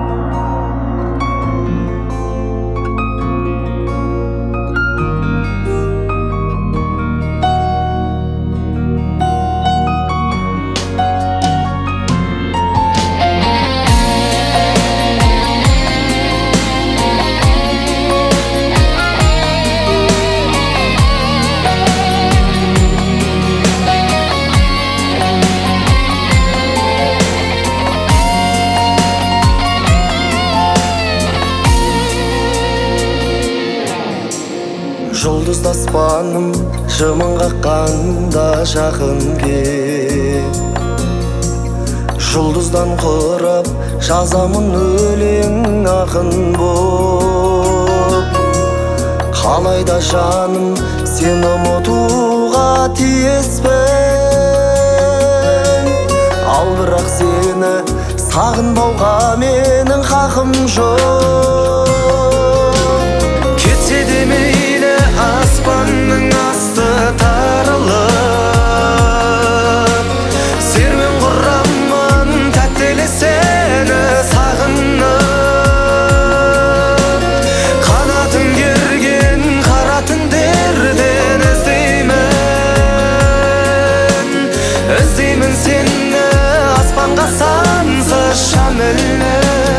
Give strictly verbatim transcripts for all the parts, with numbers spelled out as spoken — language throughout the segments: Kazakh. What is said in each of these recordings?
Жұлдызды аспаным жымың қаққанда жақын кел. Жұлдыздан құрап жазамын өлең ақын боп. Қалайда жаным сені ұмытуға тиіспін, ал бірақ сені сағынбауға менің хақым жоқ. Кетсе де мейлі аспанның асты тарылып, серуен құрамын тәттілі сені сағынып. Қанатын керген қара түндерден іздеймін, іздеймін сені аспанға сансыз шам ілініп.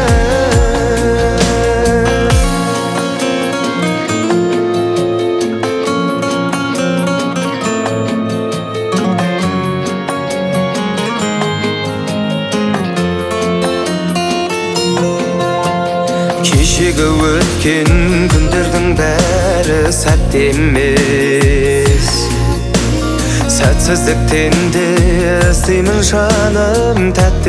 Кешегі өткен күндердің бәрі сәтті емес, сәтсіздіктен де іздеймін жаным тәтті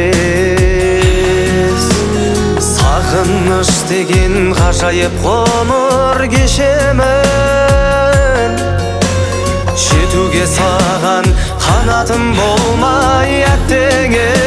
елес. Сағыныш деген ғажайып ғұмыр кешемін, жетуге саған қанатым болмай әттең